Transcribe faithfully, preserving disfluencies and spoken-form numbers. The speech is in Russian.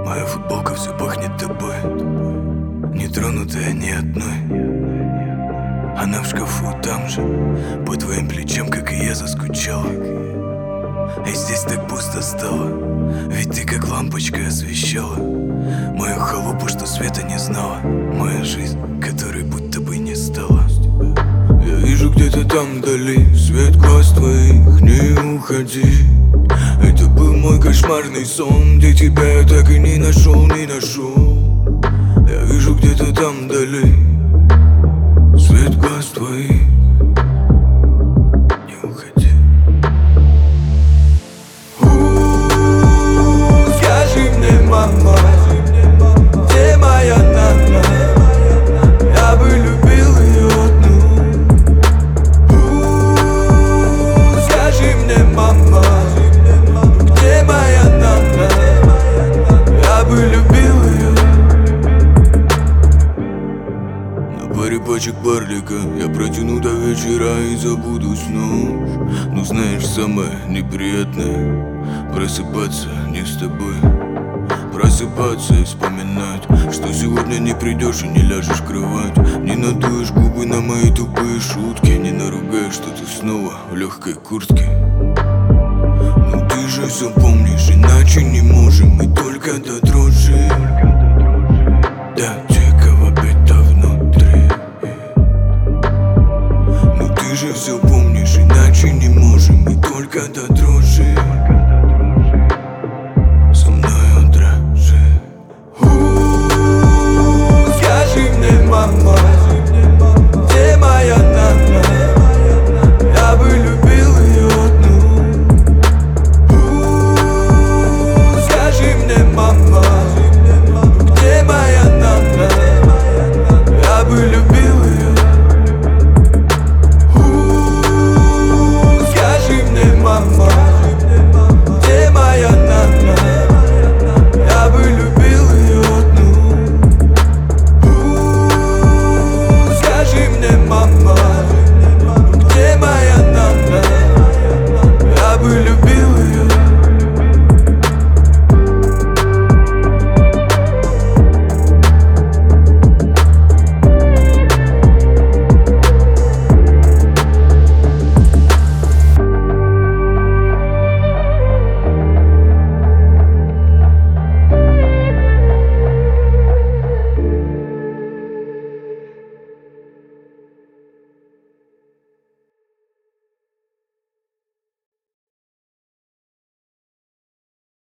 Моя футболка все пахнет тобой, не тронутая ни одной. Она в шкафу там же, по твоим плечам, как и я, заскучала. И здесь так пусто стало, ведь ты как лампочка освещала мою халупу, что света не знала, моя жизнь, которой будто бы не стала. Я вижу где-то там вдали свет глаз твоих, не уходи. Это был мой кошмарный сон, где тебя я так и не нашел, не нашел. Я вижу где-то там вдали свет глаз твоих, не уходи. У-у-у, скажи мне, мама, где моя Нана? Я бы любил ее одну. У-у-у, скажи мне, мама, где моя Нана? Я бы любил ее. На паре пачек барлика я протяну до вечера и забуду снов. Но знаешь, самое неприятное — просыпаться не с тобой. Просыпаться и вспоминать, что сегодня не придешь и не ляжешь в кровать. Не надуешь губы на мои тупые шутки, не наругаешь, что ты снова в легкой куртке. Ну ты же все помнишь, иначе не можешь.